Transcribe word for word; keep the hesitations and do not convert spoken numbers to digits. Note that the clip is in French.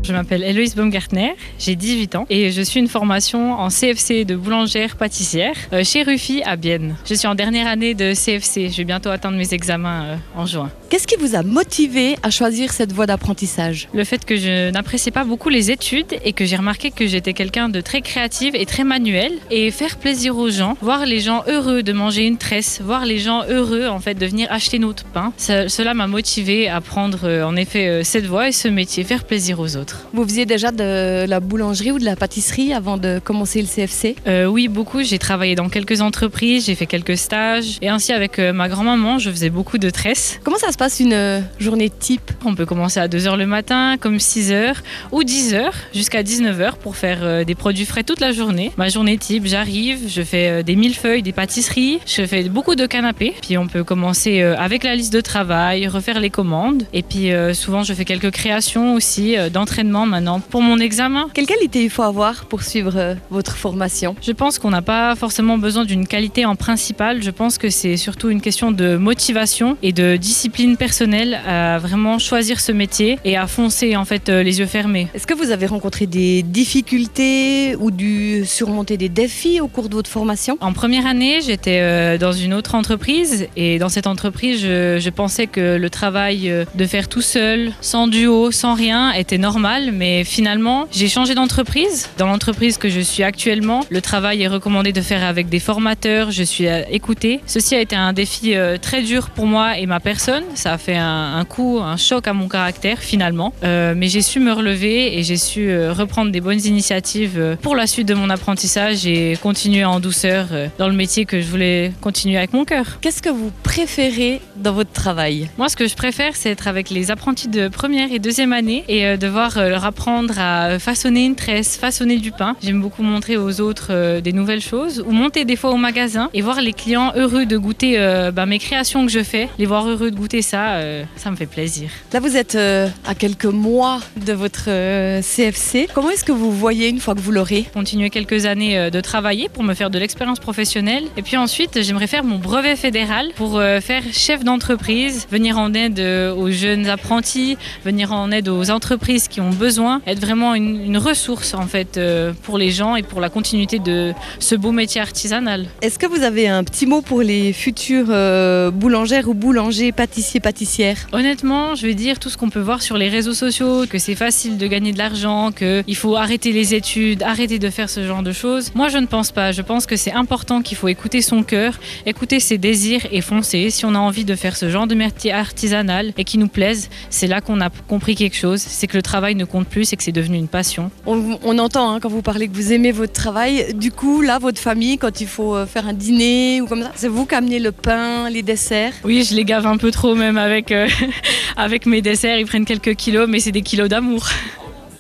Je m'appelle Héloïse Baumgartner, j'ai dix-huit ans et je suis une formation en C F C de boulangère-pâtissière euh, chez Ruffi à Bienne. Je suis en dernière année de C F C, je vais bientôt atteindre mes examens euh, en juin. Qu'est-ce qui vous a motivé à choisir cette voie d'apprentissage? Le fait que je n'appréciais pas beaucoup les études et que j'ai remarqué que j'étais quelqu'un de très créatif et très manuel, et faire plaisir aux gens, voir les gens heureux de manger une tresse, voir les gens heureux en fait de venir acheter notre pain, ça, cela m'a motivé à prendre euh, en effet euh, cette voie et ce métier, faire plaisir aux autres. Vous faisiez déjà de la boulangerie ou de la pâtisserie avant de commencer le C F C? euh, Oui, beaucoup. J'ai travaillé dans quelques entreprises, j'ai fait quelques stages et ainsi avec euh, ma grand-maman, je faisais beaucoup de tresses. Comment ça se passe une euh, journée type? On peut commencer à deux heures le matin, comme six heures ou dix heures jusqu'à dix-neuf heures pour faire euh, des produits frais toute la journée. Ma journée type, j'arrive, je fais euh, des millefeuilles, des pâtisseries, je fais beaucoup de canapés. Puis on peut commencer euh, avec la liste de travail, refaire les commandes. Et puis euh, souvent je fais quelques créations aussi euh, d'entraînement maintenant pour mon examen. Quelle qualité il faut avoir pour suivre euh, votre formation? Je pense qu'on n'a pas forcément besoin d'une qualité en principal. Je pense que c'est surtout une question de motivation et de discipline personnelle à vraiment choisir ce métier et à foncer en fait euh, les yeux fermés. Est-ce que vous avez rencontré des difficultés ou dû surmonter des défis au cours de votre formation? En première année, j'étais euh, dans une autre entreprise et dans cette entreprise, je, je pensais que le travail euh, de faire tout seul, sans duo, sans rien, était normal. Mais finalement, j'ai changé d'entreprise. Dans l'entreprise que je suis actuellement, le travail est recommandé de faire avec des formateurs. Je suis euh, écoutée. Ceci a été un défi euh, très dur pour moi et ma personne. Ça a fait un, un coup, un choc à mon caractère finalement. Euh, mais j'ai su me relever et j'ai su euh, reprendre des bonnes initiatives euh, pour la suite de mon apprentissage et continuer en douceur euh, dans le métier que je voulais continuer avec mon cœur. Qu'est-ce que vous préférez dans votre travail? Moi, ce que je préfère, c'est être avec les apprentis de première et deuxième année et euh, devoir euh, leur apprendre à façonner une tresse, façonner du pain. J'aime beaucoup montrer aux autres euh, des nouvelles choses ou monter des fois au magasin et voir les clients heureux de goûter euh, bah, mes créations que je fais. Les voir heureux de goûter ça, euh, ça me fait plaisir. Là, vous êtes euh, à quelques mois de votre euh, C F C. Comment est-ce que vous voyez une fois que vous l'aurez? Continuer quelques années euh, de travailler pour me faire de l'expérience professionnelle. Et puis ensuite, j'aimerais faire mon brevet fédéral pour euh, faire chef d'entreprise, venir en aide euh, aux jeunes apprentis, venir en aide aux entreprises qui ont besoin, être vraiment une, une ressource en fait euh, pour les gens et pour la continuité de ce beau métier artisanal. Est-ce que vous avez un petit mot pour les futures euh, boulangères ou boulangers, pâtissiers, pâtissières? Honnêtement, je vais dire tout ce qu'on peut voir sur les réseaux sociaux, que c'est facile de gagner de l'argent, qu'il faut arrêter les études, arrêter de faire ce genre de choses. Moi, je ne pense pas. Je pense que c'est important qu'il faut écouter son cœur, écouter ses désirs et foncer. Si on a envie de faire ce genre de métier artisanal et qui nous plaise, c'est là qu'on a compris quelque chose. C'est que le travail ne compte plus, c'est que c'est devenu une passion. On, on entend hein, quand vous parlez que vous aimez votre travail. Du coup, là, votre famille, quand il faut faire un dîner ou comme ça, c'est vous qui amenez le pain, les desserts? Oui, je les gave un peu trop même avec, euh, avec mes desserts. Ils prennent quelques kilos, mais c'est des kilos d'amour.